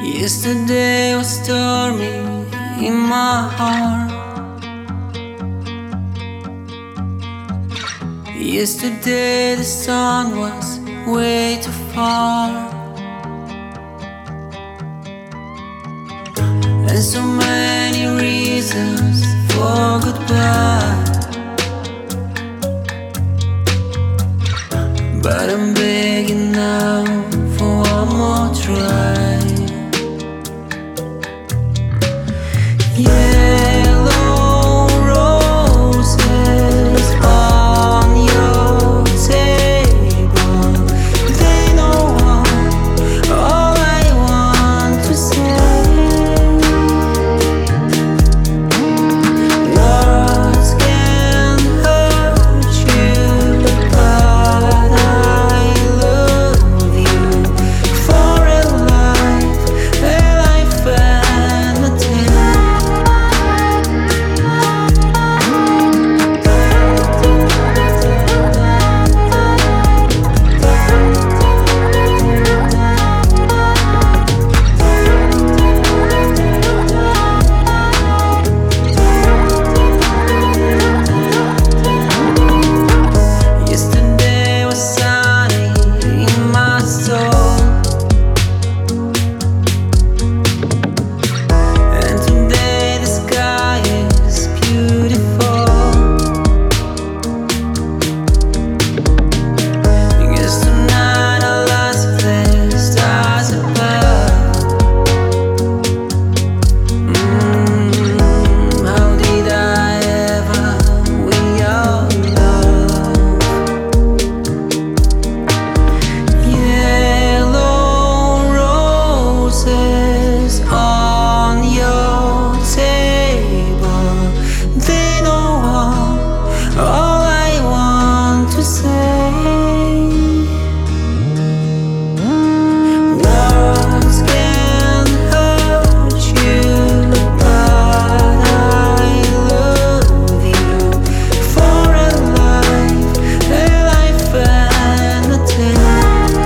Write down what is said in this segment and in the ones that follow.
Yesterday was stormy in my heart. Yesterday the sun was way too far, and so many reasons for goodbye. But I'm begging now for one more try. Yellow roses on your table, they know all I want to say. Words can hurt you, but I love you for a life and a tale. Yesterday was sunny in my soul, and today the sky is beautiful. Guess tonight I'll ask the stars above. How did I ever win your love? Yellow roses on your table, they know all I want to say. Words can hurt you, but I love you for a life and a tale.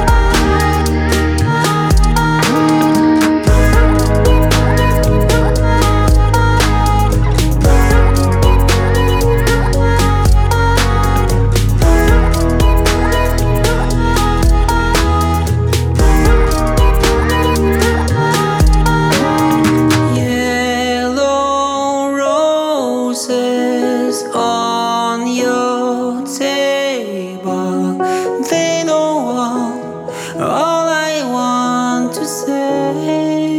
Yellow roses on your table, they know all I want to say.